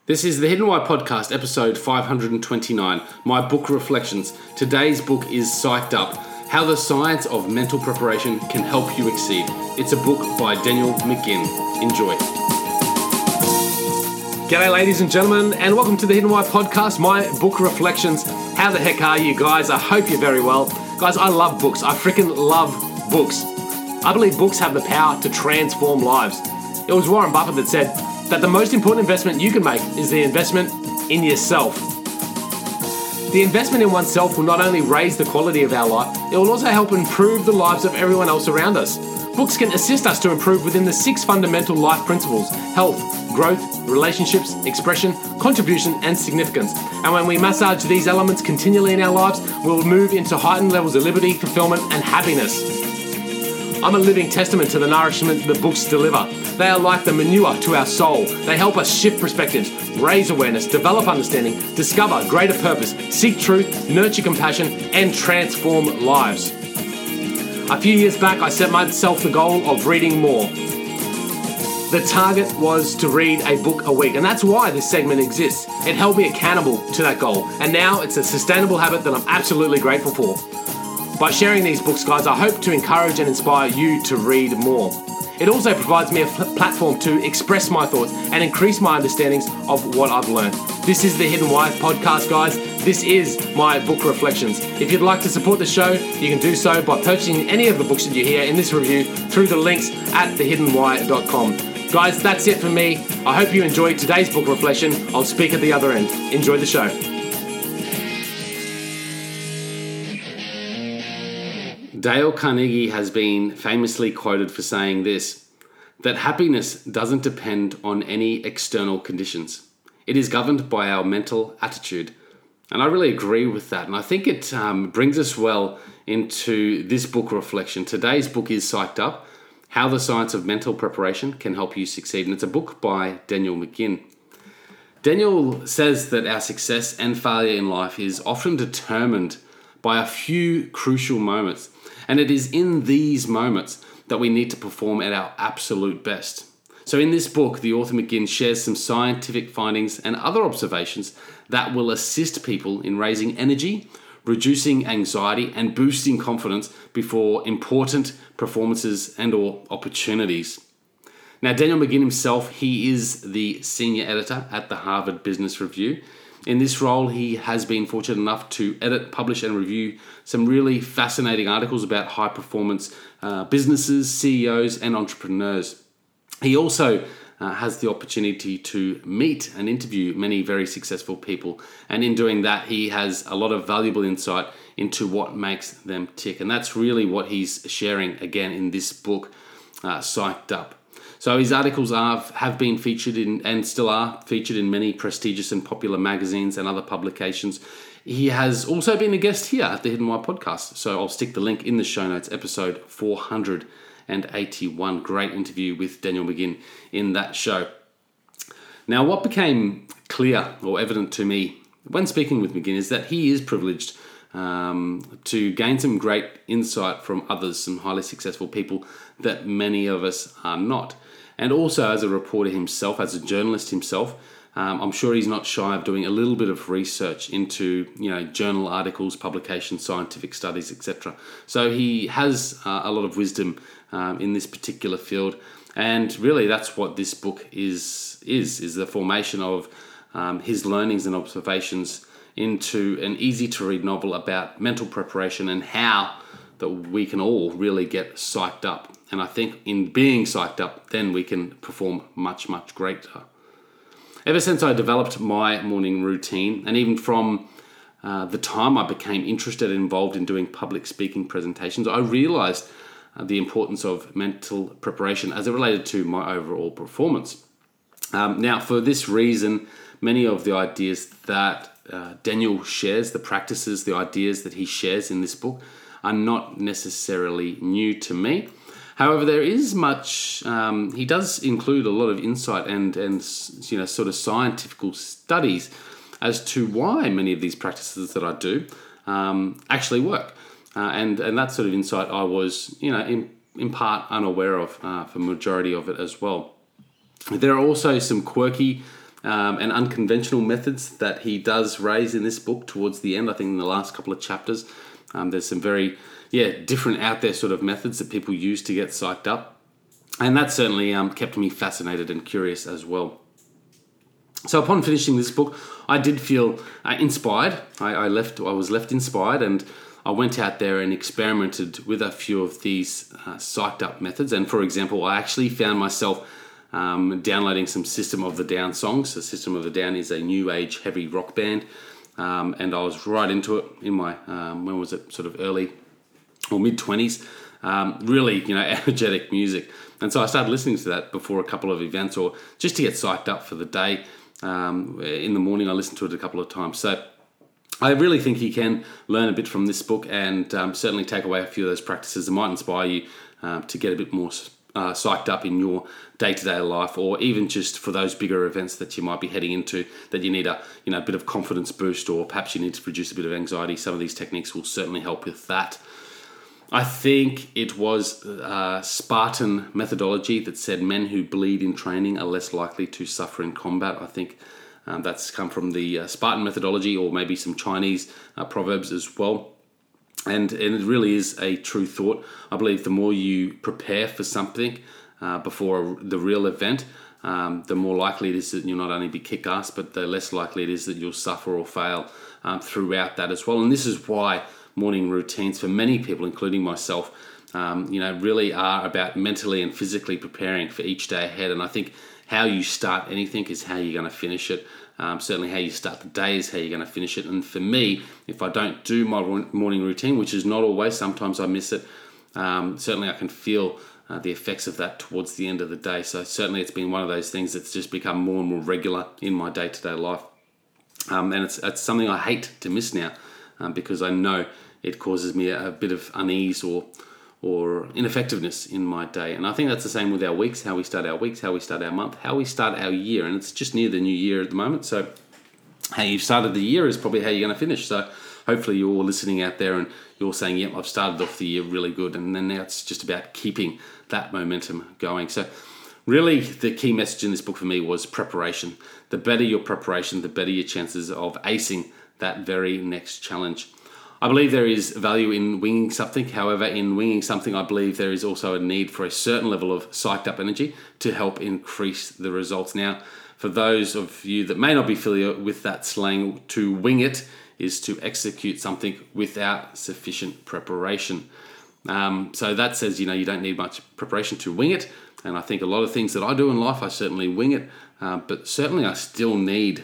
This is the Hidden Why Podcast, episode 529, my book reflections. Today's book is Psyched Up, How the Science of Mental Preparation Can Help You Exceed. It's a book by Daniel McGinn. Enjoy. G'day ladies and gentlemen, and welcome to the Hidden Why Podcast, my book reflections. How the heck are you guys? I hope you're very well. Guys, I love books. I freaking love books. I believe books have the power to transform lives. It was Warren Buffett that said that the most important investment you can make is the investment in yourself. The investment in oneself will not only raise the quality of our life, it will also help improve the lives of everyone else around us. Books can assist us to improve within the 6 fundamental life principles: health, growth, relationships, expression, contribution, and significance. And when we massage these elements continually in our lives, we'll move into heightened levels of liberty, fulfillment, and happiness. I'm a living testament to the nourishment that books deliver. They are like the manure to our soul. They help us shift perspectives, raise awareness, develop understanding, discover greater purpose, seek truth, nurture compassion, and transform lives. A few years back, I set myself the goal of reading more. The target was to read a book a week, and that's why this segment exists. It held me accountable to that goal, and now it's a sustainable habit that I'm absolutely grateful for. By sharing these books, guys, I hope to encourage and inspire you to read more. It also provides me a platform to express my thoughts and increase my understandings of what I've learned. This is the Hidden Why Podcast, guys. This is my book reflections. If you'd like to support the show, you can do so by purchasing any of the books that you hear in this review through the links at thehiddenwhy.com. Guys, that's it for me. I hope you enjoyed today's book reflection. I'll speak at the other end. Enjoy the show. Dale Carnegie has been famously quoted for saying this, that happiness doesn't depend on any external conditions. It is governed by our mental attitude. And I really agree with that. And I think it brings us well into this book reflection. Today's book is Psyched Up, How the Science of Mental Preparation Can Help You Succeed. And it's a book by Daniel McGinn. Daniel says that our success and failure in life is often determined by a few crucial moments. And it is in these moments that we need to perform at our absolute best. So in this book, the author McGinn shares some scientific findings and other observations that will assist people in raising energy, reducing anxiety, and boosting confidence before important performances and or opportunities. Now, Daniel McGinn himself, he is the senior editor at the Harvard Business Review. In this role, he has been fortunate enough to edit, publish, and review some really fascinating articles about high-performance businesses, CEOs, and entrepreneurs. He also has the opportunity to meet and interview many very successful people. And in doing that, he has a lot of valuable insight into what makes them tick. And that's really what he's sharing, again, in this book, Psyched Up. So his articles have been featured in and still are featured in many prestigious and popular magazines and other publications. He has also been a guest here at the Hidden Why Podcast. So I'll stick the link in the show notes, episode 481. Great interview with Daniel McGinn in that show. Now, what became clear or evident to me when speaking with McGinn is that he is privileged to gain some great insight from others, some highly successful people that many of us are not. And also as a reporter himself, as a journalist himself, I'm sure he's not shy of doing a little bit of research into, journal articles, publications, scientific studies, etc. So he has a lot of wisdom in this particular field. And really that's what this book is the formation of his learnings and observations into an easy-to-read novel about mental preparation and how that we can all really get psyched up. And I think in being psyched up, then we can perform much, much greater. Ever since I developed my morning routine, and even from the time I became interested and involved in doing public speaking presentations, I realized the importance of mental preparation as it related to my overall performance. Now, for this reason, many of the ideas that Daniel shares, the practices, the ideas that he shares in this book are not necessarily new to me. However, there is much, he does include a lot of insight and sort of scientific studies as to why many of these practices that I do actually work. And that sort of insight I was, in part unaware of for the majority of it as well. There are also some quirky and unconventional methods that he does raise in this book towards the end. I think in the last couple of chapters, there's some very different out there sort of methods that people use to get psyched up. And that certainly kept me fascinated and curious as well. So upon finishing this book, I did feel inspired. I was left inspired, and I went out there and experimented with a few of these psyched up methods. And for example, I actually found myself downloading some System of a Down songs. The System of a Down is a new age heavy rock band, and I was right into it in my when was it, sort of early or mid-20s. Really, energetic music. And so I started listening to that before a couple of events, or just to get psyched up for the day. In the morning, I listened to it a couple of times. So I really think you can learn a bit from this book, and certainly take away a few of those practices that might inspire you to get a bit more psyched up in your day-to-day life, or even just for those bigger events that you might be heading into that you need a bit of confidence boost, or perhaps you need to reduce a bit of anxiety. Some of these techniques will certainly help with that. I think it was Spartan methodology that said men who bleed in training are less likely to suffer in combat. I think that's come from the Spartan methodology, or maybe some Chinese proverbs as well. And it really is a true thought. I believe the more you prepare for something before the real event, the more likely it is that you'll not only be kick-ass, but the less likely it is that you'll suffer or fail throughout that as well. And this is why morning routines for many people, including myself, really are about mentally and physically preparing for each day ahead. And I think how you start anything is how you're going to finish it. Certainly how you start the day is how you're going to finish it. And for me, if I don't do my morning routine, which is not always, sometimes I miss it, certainly I can feel the effects of that towards the end of the day. So certainly it's been one of those things that's just become more and more regular in my day-to-day life. And it's something I hate to miss now, because I know it causes me a bit of unease or ineffectiveness in my day. And I think that's the same with our weeks, how we start our weeks, how we start our month, how we start our year. And it's just near the new year at the moment. So how you've started the year is probably how you're going to finish. So hopefully you're all listening out there and you're saying, yep, I've started off the year really good. And then now it's just about keeping that momentum going. So really the key message in this book for me was preparation. The better your preparation, the better your chances of acing that very next challenge. I believe there is value in winging something. However, in winging something, I believe there is also a need for a certain level of psyched up energy to help increase the results. Now, for those of you that may not be familiar with that slang, to wing it is to execute something without sufficient preparation. So that says, you don't need much preparation to wing it. And I think a lot of things that I do in life, I certainly wing it. But certainly I still need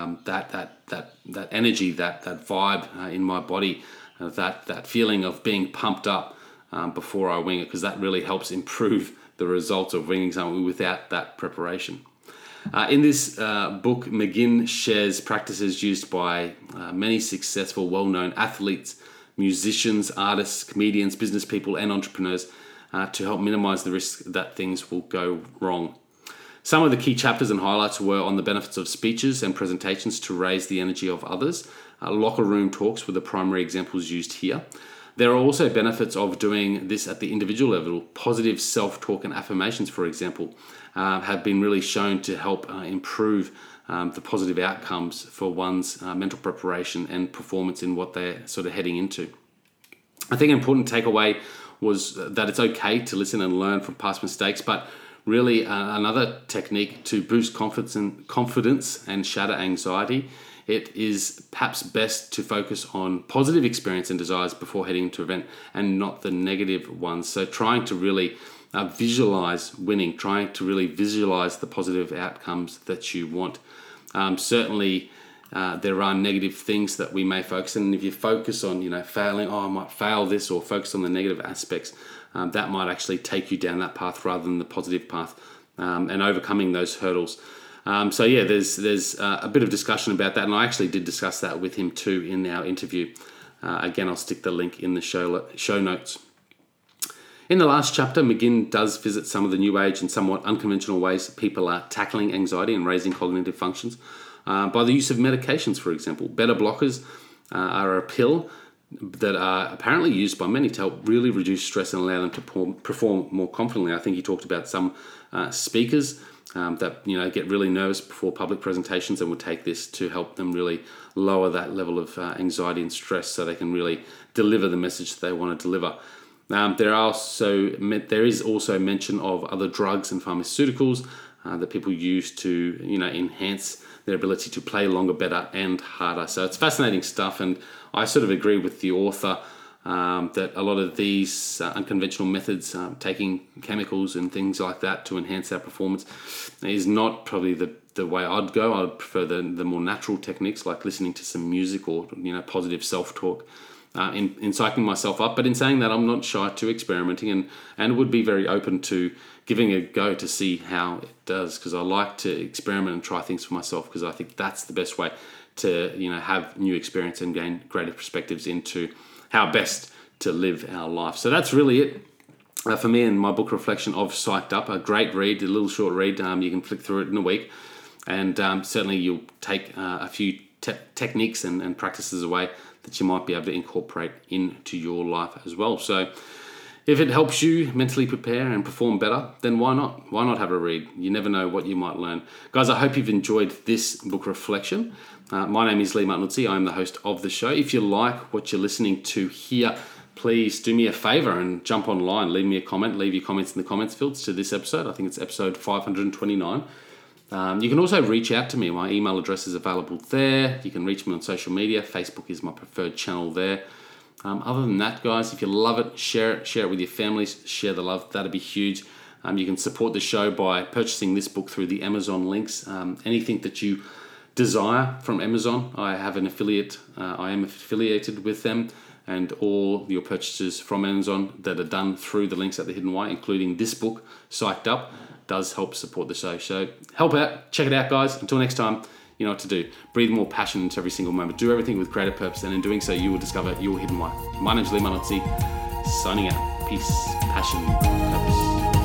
that energy, that vibe in my body, that feeling of being pumped up before I wing it, because that really helps improve the results of winging something without that preparation. In this book, McGinn shares practices used by many successful, well-known athletes, musicians, artists, comedians, business people, and entrepreneurs to help minimize the risk that things will go wrong. Some of the key chapters and highlights were on the benefits of speeches and presentations to raise the energy of others. Locker room talks were the primary examples used here. There are also benefits of doing this at the individual level. Positive self-talk and affirmations, for example, have been really shown to help improve the positive outcomes for one's mental preparation and performance in what they're sort of heading into. I think an important takeaway was that it's okay to listen and learn from past mistakes, but really another technique to boost confidence and shatter anxiety. It is perhaps best to focus on positive experience and desires before heading into an event and not the negative ones. So trying to really visualize winning, trying to really visualize the positive outcomes that you want. Certainly there are negative things that we may focus on. And if you focus on, failing, I might fail this, or focus on the negative aspects, that might actually take you down that path rather than the positive path, and overcoming those hurdles. There's a bit of discussion about that, and I actually did discuss that with him too in our interview. Again, I'll stick the link in the show notes. In the last chapter, McGinn does visit some of the new age and somewhat unconventional ways people are tackling anxiety and raising cognitive functions by the use of medications, for example. Beta blockers are a pill that are apparently used by many to help really reduce stress and allow them to perform more confidently. I think he talked about some speakers that get really nervous before public presentations and will take this to help them really lower that level of anxiety and stress so they can really deliver the message that they want to deliver. There is also mention of other drugs and pharmaceuticals that people use to enhance their ability to play longer, better and harder. So it's fascinating stuff, and I sort of agree with the author that a lot of these unconventional methods, taking chemicals and things like that to enhance our performance, is not probably the way I'd go. I'd prefer the more natural techniques like listening to some music or positive self-talk in psyching myself up. But in saying that, I'm not shy to experimenting and would be very open to giving it a go to see how it does, because I like to experiment and try things for myself, because I think that's the best way to have new experience and gain greater perspectives into how best to live our life. So that's really it for me and my book reflection of Psyched Up. A great read, a little short read. You can flick through it in a week, and certainly you'll take a few techniques and practices away that you might be able to incorporate into your life as well. So if it helps you mentally prepare and perform better, then why not? Why not have a read? You never know what you might learn. Guys, I hope you've enjoyed this book reflection. My name is Lee Martinuzzi. I am the host of the show. If you like what you're listening to here, please do me a favor and jump online. Leave me a comment. Leave your comments in the comments fields to this episode. I think it's episode 529. You can also reach out to me. My email address is available there. You can reach me on social media. Facebook is my preferred channel there. Other than that, guys, if you love it, share it with your families, share the love. That'd be huge. You can support the show by purchasing this book through the Amazon links. Anything that you desire from Amazon, I have an affiliate. I am affiliated with them, and all your purchases from Amazon that are done through the links at The Hidden Why, including this book, Psyched Up, does help support the show. So help out, check it out, guys. Until next time, you know what to do. Breathe more passion into every single moment. Do everything with greater purpose, and in doing so, you will discover your hidden why. My name's Lee Martinuzzi, signing out. Peace, passion, purpose.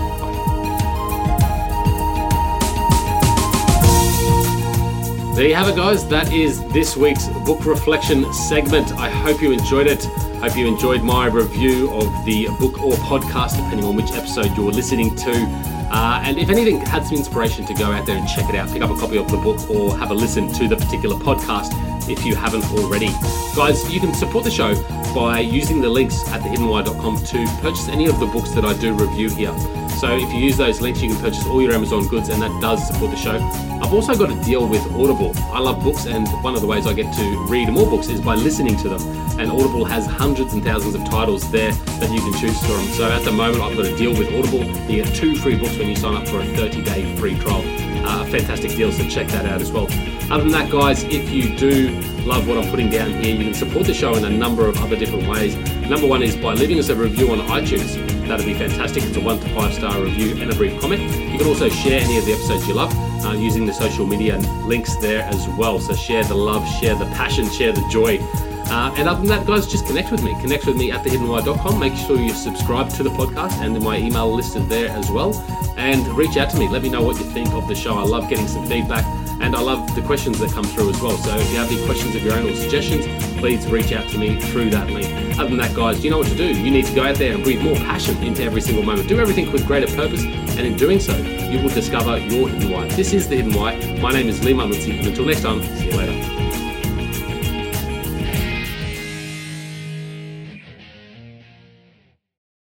There you have it, guys. That is this week's book reflection segment. I hope you enjoyed it. Hope you enjoyed my review of the book or podcast, depending on which episode you're listening to. And if anything, had some inspiration to go out there and check it out, pick up a copy of the book or have a listen to the particular podcast if you haven't already. Guys, you can support the show by using the links at thehiddenwhy.com to purchase any of the books that I do review here. So if you use those links, you can purchase all your Amazon goods, and that does support the show. I've also got a deal with Audible. I love books, and one of the ways I get to read more books is by listening to them. And Audible has hundreds and thousands of titles there that you can choose from. So at the moment, I've got a deal with Audible. You get 2 free books when you sign up for a 30-day free trial. A fantastic deal, so check that out as well. Other than that, guys, if you do love what I'm putting down here, you can support the show in a number of other different ways. Number one is by leaving us a review on iTunes. That'd be fantastic. It's a 1 to 5 star review and a brief comment. You can also share any of the episodes you love using the social media links there as well. So share the love, share the passion, share the joy. And other than that, guys, just connect with me. Connect with me at thehiddenwhy.com. Make sure you subscribe to the podcast, and my email listed there as well. And reach out to me. Let me know what you think of the show. I love getting some feedback, and I love the questions that come through as well. So if you have any questions of your own or suggestions, please reach out to me through that link. Other than that, guys, you know what to do. You need to go out there and breathe more passion into every single moment. Do everything with greater purpose, and in doing so, you will discover your hidden why. This is The Hidden Why. My name is Lee Martinuzzi, and until next time, see you later.